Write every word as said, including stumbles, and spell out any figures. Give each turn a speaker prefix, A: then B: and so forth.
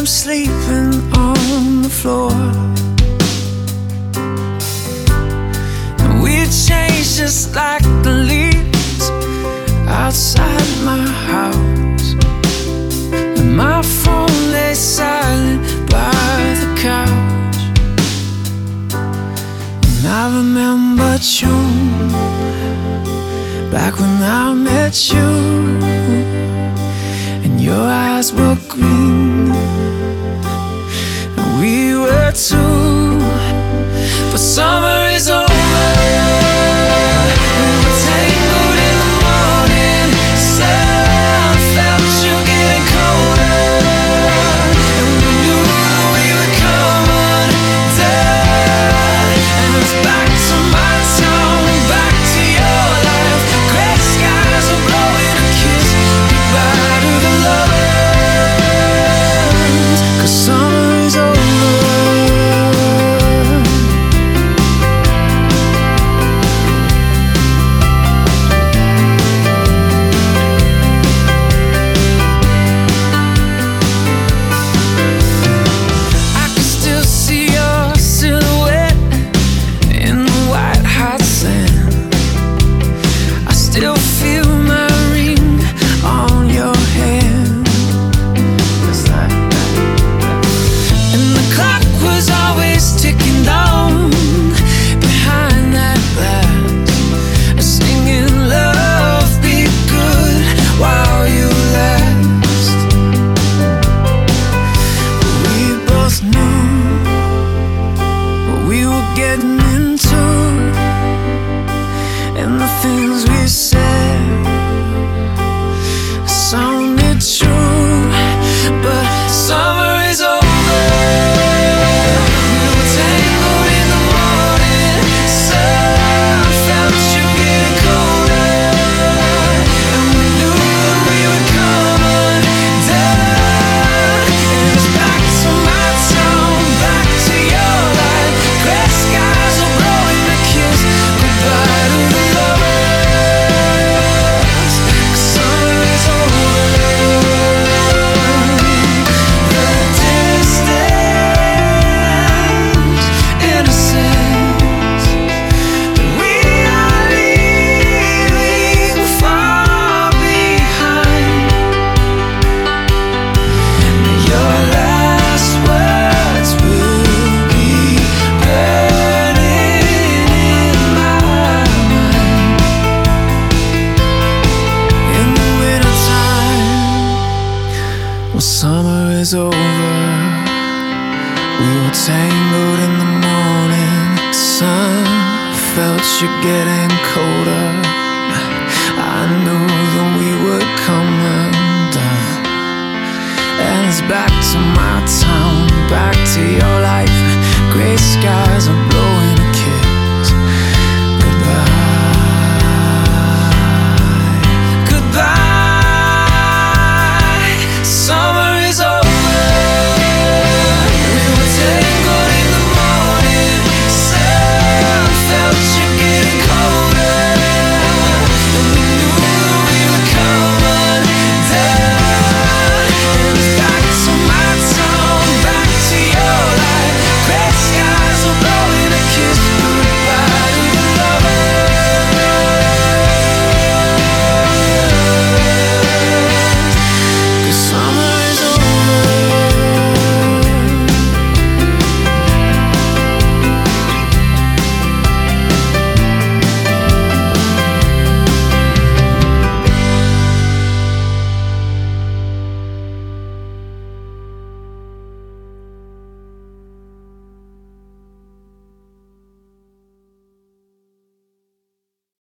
A: sleeping on the floor. And we changed just like the leaves outside my house. And my phone lay silent by the couch. And I remember June, back when I met you, and your eyes were green, and we were two. But summer is over. We were tangled in the morning sun, felt you getting colder, and we knew that we would come undone. And it's back to my town, back to your life. Gray skies are blowing a kiss goodbye to the lovers, 'cause summer is over. I can still see your silhouette in the white hot sand. I still feel my ring on your hand. And the clock was always ticking down behind that glass, singing love be good while you last. We both knew what we were getting into, and the things we said sounded true. But summer is over. We were tangled in the morning sun, felt you getting colder, and we knew that we would come undone. And it's back to my town, back to your life. Gray skies are blowing a kiss goodbye to the lovers, 'cause summer is over. The distant innocence that we are leaving far behind. Your last words will be burning in my mind. In the wintertime, when summer is over, we were tangled in the morning sun, felt you getting colder. I knew that we would come undone. And it's back to my town, back to your life. Gray skies are blowing